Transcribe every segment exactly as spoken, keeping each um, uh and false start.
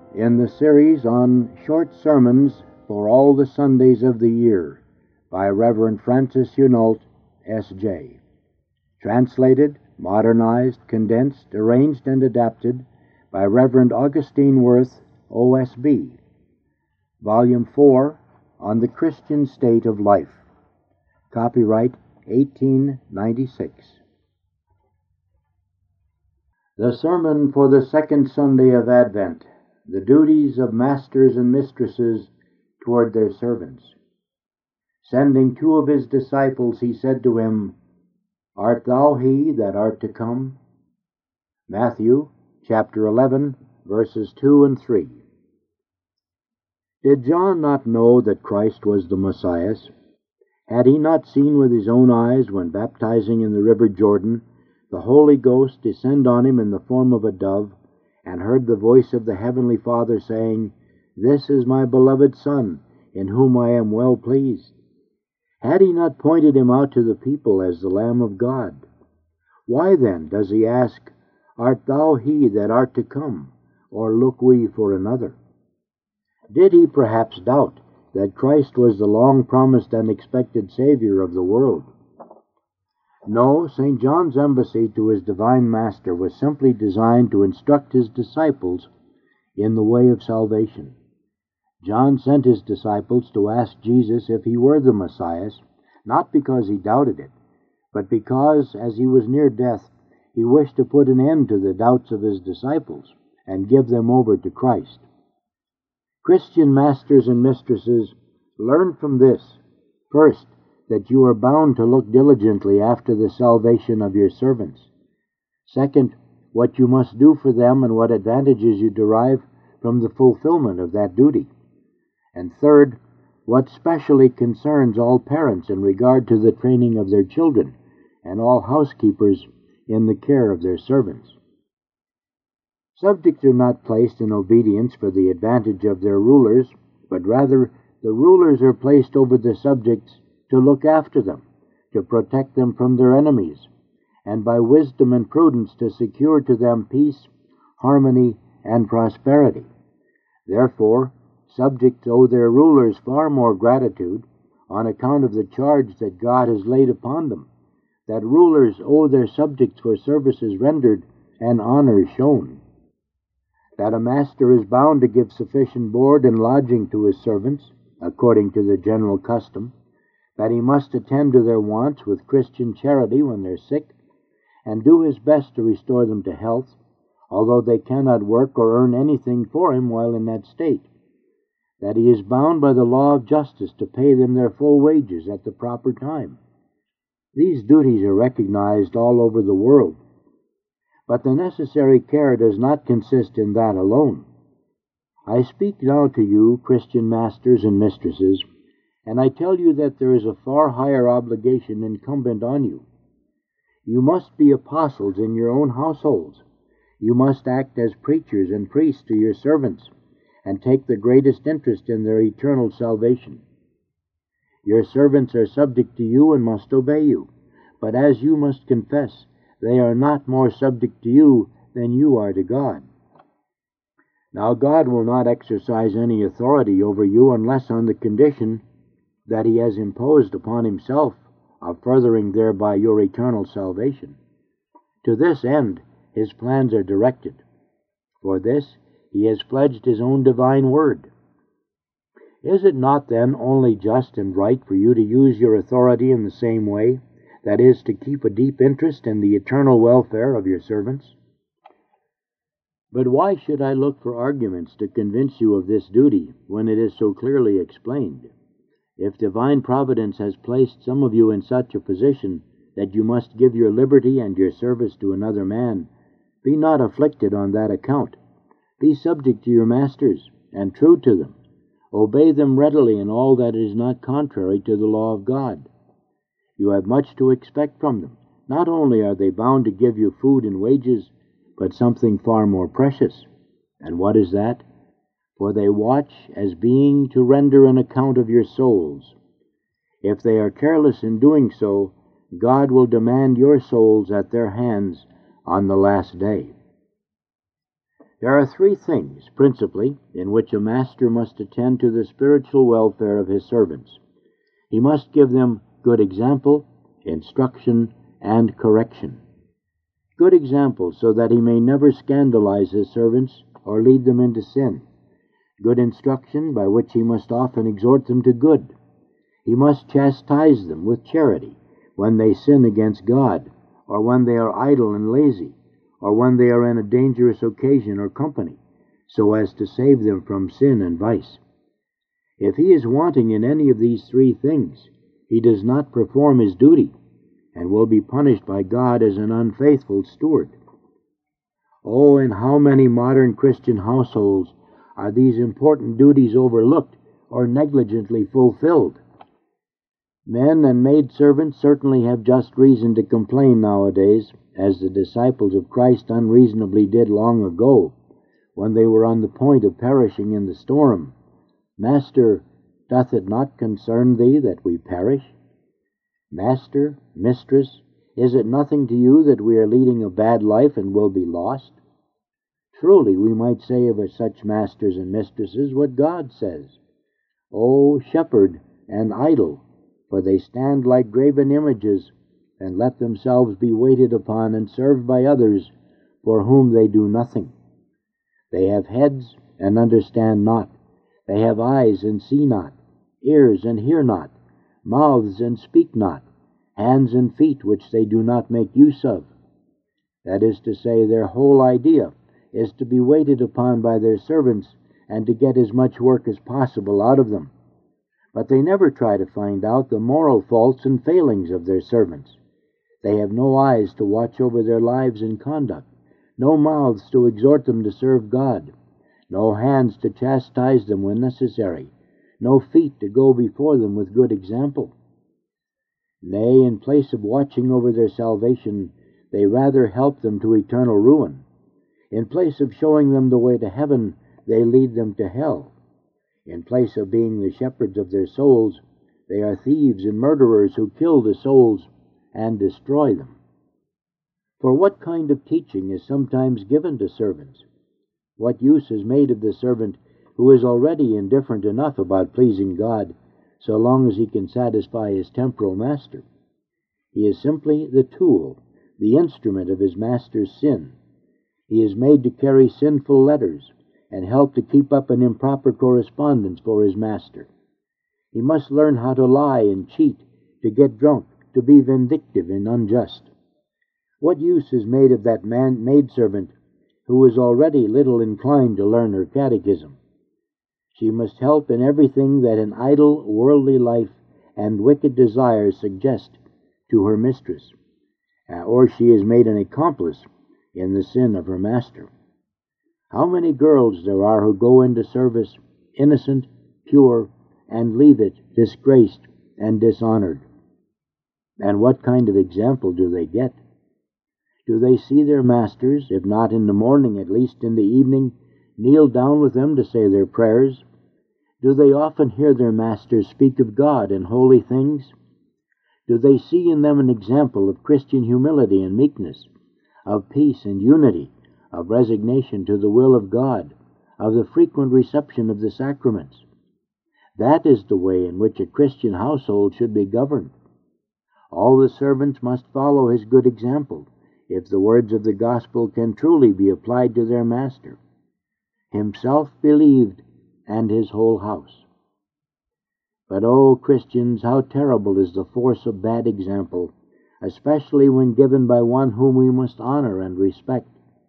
in the series on Short Sermons for All the Sundays of the Year by Reverend Francis Hunault, S J Translated, modernized, condensed, arranged, and adapted by Reverend Augustine Worth, O S B. Volume four, On the Christian State of Life. Copyright eighteen ninety-six. The Sermon for the Second Sunday of Advent, the Duties of Masters and Mistresses toward their Servants. Sending two of his disciples, he said to him, Art thou he that art to come? Matthew chapter eleven, verses two and three. Did John not know that Christ was the Messiah? Had he not seen with his own eyes, when baptizing in the river Jordan, the Holy Ghost descend on him in the form of a dove, and heard the voice of the Heavenly Father saying, This is my beloved Son, in whom I am well pleased? Had he not pointed him out to the people as the Lamb of God? Why then does he ask, Art thou he that art to come, or look we for another? Did he perhaps doubt that Christ was the long-promised and expected Savior of the world? No, Saint John's embassy to his divine Master was simply designed to instruct his disciples in the way of salvation. John sent his disciples to ask Jesus if he were the Messiah, not because he doubted it, but because, as he was near death, he wished to put an end to the doubts of his disciples and give them over to Christ. Christian masters and mistresses, learn from this, first, that you are bound to look diligently after the salvation of your servants. Second, what you must do for them and what advantages you derive from the fulfillment of that duty. And third, what specially concerns all parents in regard to the training of their children, and all housekeepers in the care of their servants. Subjects are not placed in obedience for the advantage of their rulers, but rather the rulers are placed over the subjects to look after them, to protect them from their enemies, and by wisdom and prudence to secure to them peace, harmony, and prosperity. Therefore, subjects owe their rulers far more gratitude on account of the charge that God has laid upon them, that rulers owe their subjects for services rendered and honor shown. That a master is bound to give sufficient board and lodging to his servants, according to the general custom, that he must attend to their wants with Christian charity when they're sick, and do his best to restore them to health, although they cannot work or earn anything for him while in that state. That he is bound by the law of justice to pay them their full wages at the proper time. These duties are recognized all over the world. But the necessary care does not consist in that alone. I speak now to you, Christian masters and mistresses, and I tell you that there is a far higher obligation incumbent on you. You must be apostles in your own households. You must act as preachers and priests to your servants, and take the greatest interest in their eternal salvation. Your servants are subject to you and must obey you, but as you must confess, they are not more subject to you than you are to God. Now God will not exercise any authority over you unless on the condition that he has imposed upon himself of furthering thereby your eternal salvation. To this end his plans are directed. For this he has pledged his own divine word. Is it not then only just and right for you to use your authority in the same way, that is, to keep a deep interest in the eternal welfare of your servants? But why should I look for arguments to convince you of this duty when it is so clearly explained? If divine providence has placed some of you in such a position that you must give your liberty and your service to another man, be not afflicted on that account. Be subject to your masters, and true to them. Obey them readily in all that is not contrary to the law of God. You have much to expect from them. Not only are they bound to give you food and wages, but something far more precious. And what is that? For they watch as being to render an account of your souls. If they are careless in doing so, God will demand your souls at their hands on the last day. There are three things, principally, in which a master must attend to the spiritual welfare of his servants. He must give them good example, instruction, and correction. Good example, so that he may never scandalize his servants or lead them into sin. Good instruction, by which he must often exhort them to good. He must chastise them with charity when they sin against God, or when they are idle and lazy, or when they are in a dangerous occasion or company, so as to save them from sin and vice. If he is wanting in any of these three things, he does not perform his duty, and will be punished by God as an unfaithful steward. Oh, in how many modern Christian households are these important duties overlooked or negligently fulfilled? Men and maidservants certainly have just reason to complain nowadays, as the disciples of Christ unreasonably did long ago, when they were on the point of perishing in the storm. Master, doth it not concern thee that we perish? Master, mistress, is it nothing to you that we are leading a bad life and will be lost? Truly, we might say of such masters and mistresses what God says, O shepherd and idle, for they stand like graven images, and let themselves be waited upon and served by others, for whom they do nothing. They have heads and understand not. They have eyes and see not, ears and hear not, mouths and speak not, hands and feet which they do not make use of. That is to say, their whole idea is to be waited upon by their servants and to get as much work as possible out of them. But they never try to find out the moral faults and failings of their servants. They have no eyes to watch over their lives and conduct, no mouths to exhort them to serve God, no hands to chastise them when necessary, no feet to go before them with good example. Nay, in place of watching over their salvation, they rather help them to eternal ruin. In place of showing them the way to heaven, they lead them to hell. In place of being the shepherds of their souls, they are thieves and murderers who kill the souls and destroy them. For what kind of teaching is sometimes given to servants? What use is made of the servant who is already indifferent enough about pleasing God, so long as he can satisfy his temporal master? He is simply the tool, the instrument of his master's sin. He is made to carry sinful letters and help to keep up an improper correspondence for his master. He must learn how to lie and cheat, to get drunk, to be vindictive and unjust. What use is made of that man maidservant who is already little inclined to learn her catechism? She must help in everything that an idle, worldly life and wicked desires suggest to her mistress, or she is made an accomplice in the sin of her master. How many girls there are who go into service innocent, pure, and leave it disgraced and dishonored. And what kind of example do they get? Do they see their masters, if not in the morning, at least in the evening, kneel down with them to say their prayers? Do they often hear their masters speak of God and holy things? Do they see in them an example of Christian humility and meekness, of peace and unity, of resignation to the will of God, of the frequent reception of the sacraments? That is the way in which a Christian household should be governed. All the servants must follow his good example, if the words of the gospel can truly be applied to their master. Himself believed, and his whole house. But, oh, Christians, how terrible is the force of bad example, especially when given by one whom we must honor and respect.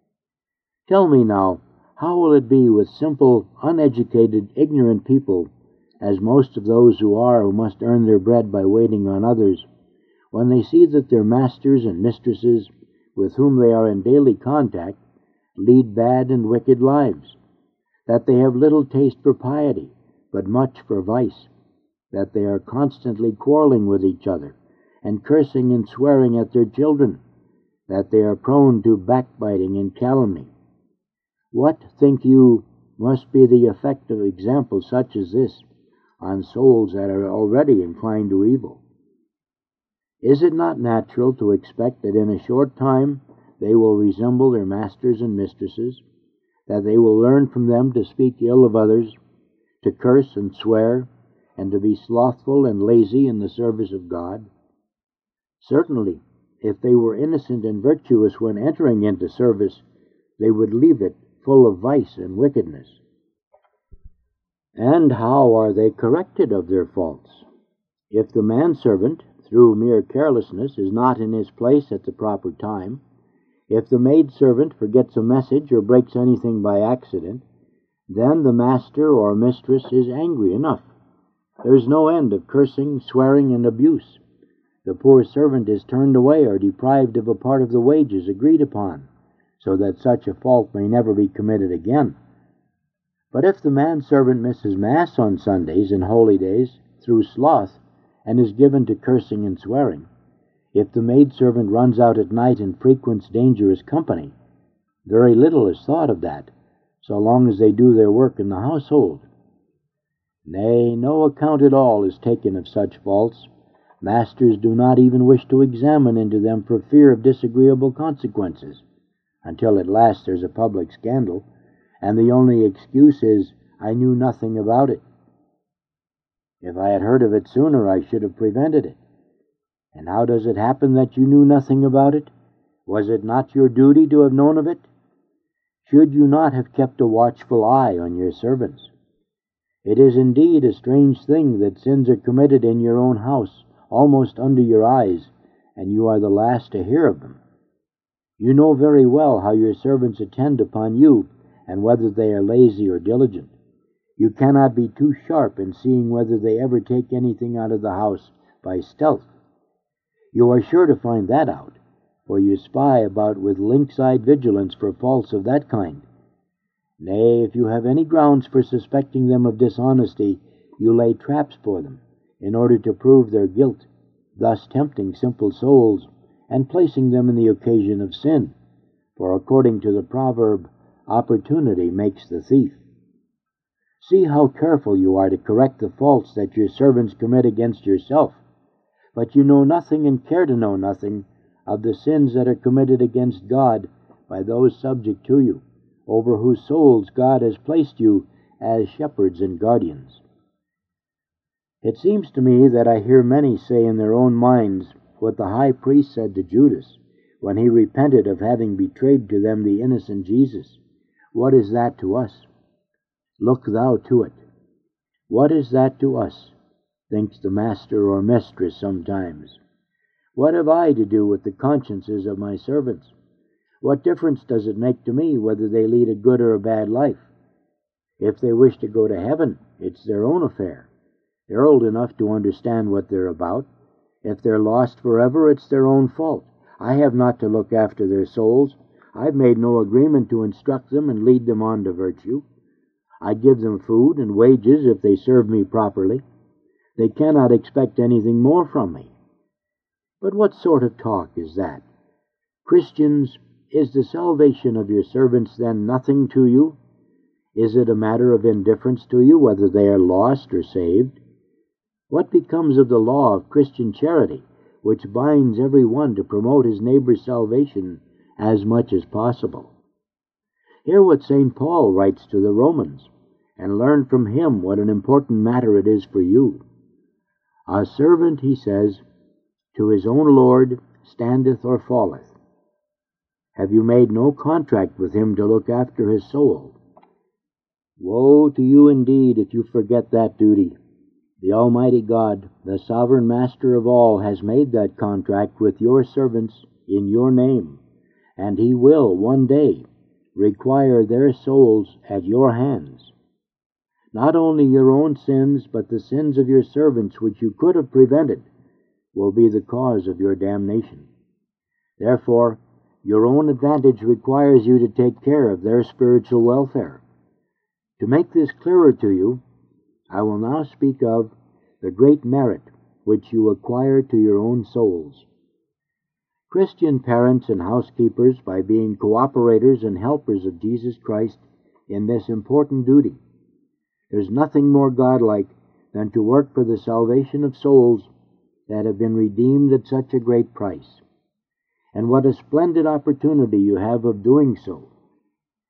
Tell me now, how will it be with simple, uneducated, ignorant people, as most of those who are who must earn their bread by waiting on others, when they see that their masters and mistresses, with whom they are in daily contact, lead bad and wicked lives, that they have little taste for piety, but much for vice, that they are constantly quarreling with each other, and cursing and swearing at their children, that they are prone to backbiting and calumny? What, think you, must be the effect of examples such as this on souls that are already inclined to evil? Is it not natural to expect that in a short time they will resemble their masters and mistresses, that they will learn from them to speak ill of others, to curse and swear, and to be slothful and lazy in the service of God? Certainly, if they were innocent and virtuous when entering into service, they would leave it full of vice and wickedness. And how are they corrected of their faults? If the manservant, through mere carelessness, is not in his place at the proper time, if the maidservant forgets a message or breaks anything by accident, then the master or mistress is angry enough. There is no end of cursing, swearing, and abuse. The poor servant is turned away or deprived of a part of the wages agreed upon, so that such a fault may never be committed again. But if the manservant misses Mass on Sundays and holy days through sloth, and is given to cursing and swearing, if the maidservant runs out at night and frequents dangerous company, very little is thought of that, so long as they do their work in the household. Nay, no account at all is taken of such faults. Masters do not even wish to examine into them for fear of disagreeable consequences, until at last there's a public scandal, and the only excuse is, "I knew nothing about it. If I had heard of it sooner, I should have prevented it." And how does it happen that you knew nothing about it? Was it not your duty to have known of it? Should you not have kept a watchful eye on your servants? It is indeed a strange thing that sins are committed in your own house, almost under your eyes, and you are the last to hear of them. You know very well how your servants attend upon you, and whether they are lazy or diligent. You cannot be too sharp in seeing whether they ever take anything out of the house by stealth. You are sure to find that out, for you spy about with lynx-eyed vigilance for faults of that kind. Nay, if you have any grounds for suspecting them of dishonesty, you lay traps for them, in order to prove their guilt, thus tempting simple souls, and placing them in the occasion of sin. For according to the proverb, opportunity makes the thief. See how careful you are to correct the faults that your servants commit against yourself, but you know nothing and care to know nothing of the sins that are committed against God by those subject to you, over whose souls God has placed you as shepherds and guardians. It seems to me that I hear many say in their own minds what the high priest said to Judas when he repented of having betrayed to them the innocent Jesus. "What is that to us? Look thou to it." What is that to us, thinks the master or mistress sometimes. What have I to do with the consciences of my servants? What difference does it make to me whether they lead a good or a bad life? If they wish to go to heaven, it's their own affair. They're old enough to understand what they're about. If they're lost forever, it's their own fault. I have not to look after their souls. I've made no agreement to instruct them and lead them on to virtue. I give them food and wages if they serve me properly. They cannot expect anything more from me. But what sort of talk is that? Christians, is the salvation of your servants then nothing to you? Is it a matter of indifference to you whether they are lost or saved? What becomes of the law of Christian charity, which binds every one to promote his neighbor's salvation as much as possible? Hear what Saint Paul writes to the Romans, and learn from him what an important matter it is for you. "A servant," he says, "to his own Lord standeth or falleth." Have you made no contract with him to look after his soul? Woe to you indeed if you forget that duty. The Almighty God, the sovereign master of all, has made that contract with your servants in your name, and he will one day require their souls at your hands. Not only your own sins, but the sins of your servants, which you could have prevented, will be the cause of your damnation. Therefore, your own advantage requires you to take care of their spiritual welfare. To make this clearer to you, I will now speak of the great merit which you acquire to your own souls. Christian parents and housekeepers, by being cooperators and helpers of Jesus Christ in this important duty, there's nothing more godlike than to work for the salvation of souls that have been redeemed at such a great price. And what a splendid opportunity you have of doing so.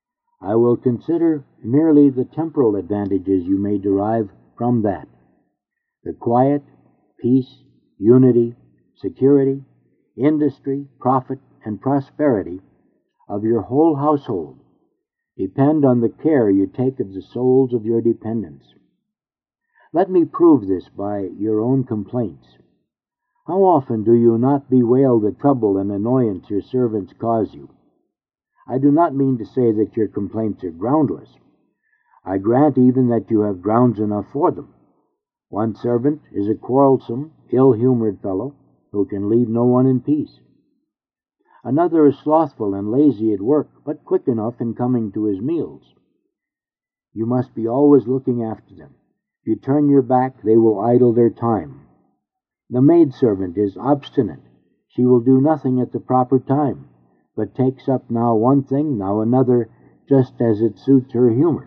I will consider merely the temporal advantages you may derive from that. The quiet, peace, unity, security, industry, profit, and prosperity of your whole household depend on the care you take of the souls of your dependents. Let me prove this by your own complaints. How often do you not bewail the trouble and annoyance your servants cause you? I do not mean to say that your complaints are groundless. I grant even that you have grounds enough for them. One servant is a quarrelsome, ill-humored fellow who can leave no one in peace. Another is slothful and lazy at work, but quick enough in coming to his meals. You must be always looking after them. If you turn your back, they will idle their time. The maidservant is obstinate. She will do nothing at the proper time, but takes up now one thing, now another, just as it suits her humor.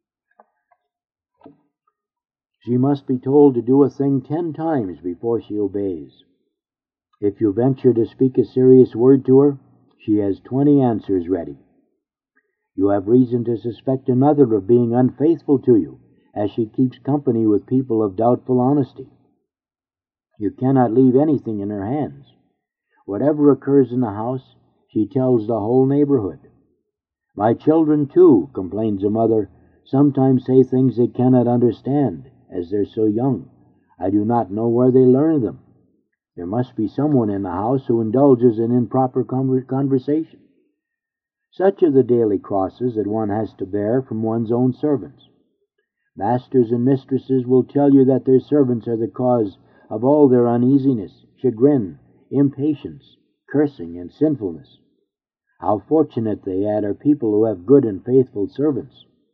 She must be told to do a thing ten times before she obeys. If you venture to speak a serious word to her, she has twenty answers ready. You have reason to suspect another of being unfaithful to you, as she keeps company with people of doubtful honesty. You cannot leave anything in her hands. Whatever occurs in the house, she tells the whole neighborhood. My children, too, complains a mother, sometimes say things they cannot understand, as they're so young. I do not know where they learn them. There must be someone in the house who indulges in improper conversation. Such are the daily crosses that one has to bear from one's own servants. Masters and mistresses will tell you that their servants are the cause of all their uneasiness, chagrin, impatience, cursing, and sinfulness. How fortunate, they add, are people who have good and faithful servants.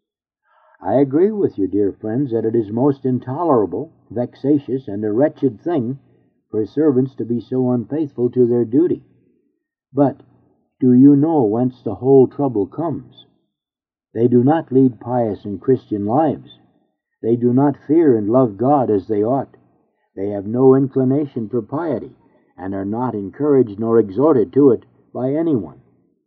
I agree with you, dear friends, that it is most intolerable, vexatious, and a wretched thing for servants to be so unfaithful to their duty. But do you know whence the whole trouble comes? They do not lead pious and Christian lives. They do not fear and love God as they ought. They have no inclination for piety, and are not encouraged nor exhorted to it by anyone.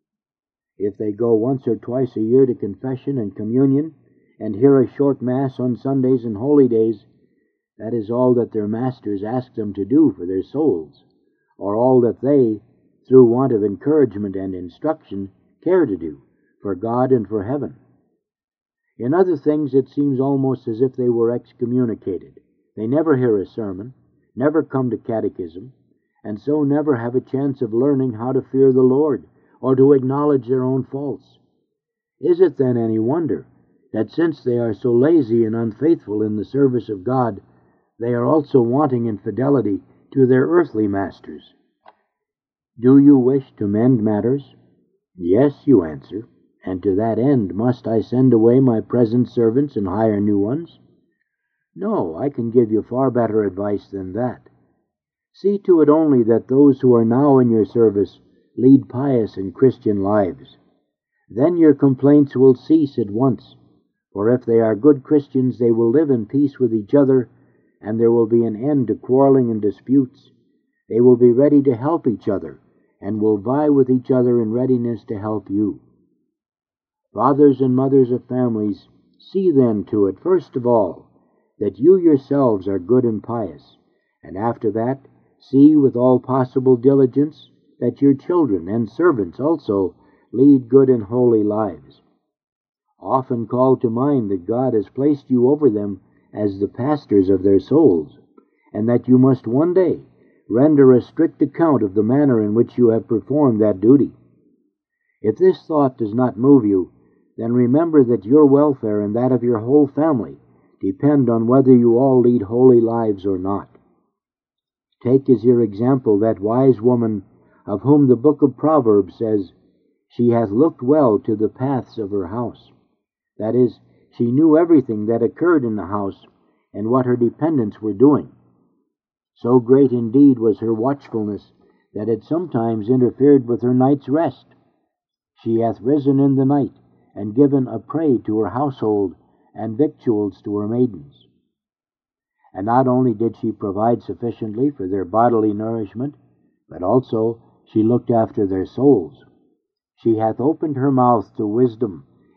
If they go once or twice a year to confession and communion, and hear a short mass on Sundays and holy days, that is all that their masters ask them to do for their souls, or all that they, through want of encouragement and instruction, care to do for God and for heaven. In other things it seems almost as if they were excommunicated. They never hear a sermon, never come to catechism, and so never have a chance of learning how to fear the Lord, or to acknowledge their own faults. Is it then any wonder that since they are so lazy and unfaithful in the service of God, they are also wanting in fidelity to their earthly masters? Do you wish to mend matters? Yes, you answer, and to that end must I send away my present servants and hire new ones? No, I can give you far better advice than that. See to it only that those who are now in your service lead pious and Christian lives. Then your complaints will cease at once, for if they are good Christians, they will live in peace with each other, and there will be an end to quarreling and disputes. They will be ready to help each other, and will vie with each other in readiness to help you. Fathers and mothers of families, see then to it, first of all, that you yourselves are good and pious, and after that, see with all possible diligence that your children and servants also lead good and holy lives. Often call to mind that God has placed you over them as the pastors of their souls, and that you must one day render a strict account of the manner in which you have performed that duty. If this thought does not move you, then remember that your welfare and that of your whole family depend on whether you all lead holy lives or not. Take as your example that wise woman of whom the book of Proverbs says, "She hath looked well to the paths of her house." That is, she knew everything that occurred in the house and what her dependents were doing. So great indeed was her watchfulness that it sometimes interfered with her night's rest. She hath risen in the night and given a prey to her household and victuals to her maidens. And not only did she provide sufficiently for their bodily nourishment, but also she looked after their souls. She hath opened her mouth to wisdom,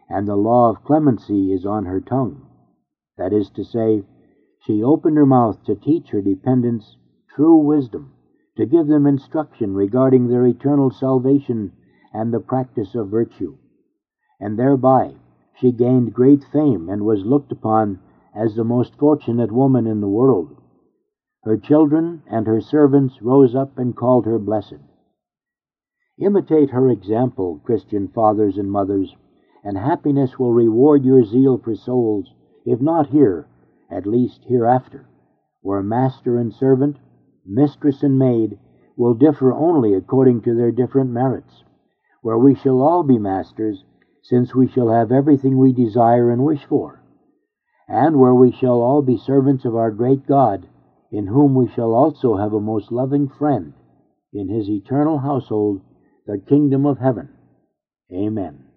and the law of clemency is on her tongue. That is to say, she opened her mouth to teach her dependents true wisdom, to give them instruction regarding their eternal salvation and the practice of virtue. And thereby she gained great fame and was looked upon as the most fortunate woman in the world. Her children and her servants rose up and called her blessed. Imitate her example, Christian fathers and mothers, and happiness will reward your zeal for souls, if not here, at least hereafter, where master and servant, mistress and maid, will differ only according to their different merits, where we shall all be masters, since we shall have everything we desire and wish for, and where we shall all be servants of our great God, in whom we shall also have a most loving friend, in his eternal household, the kingdom of heaven. Amen.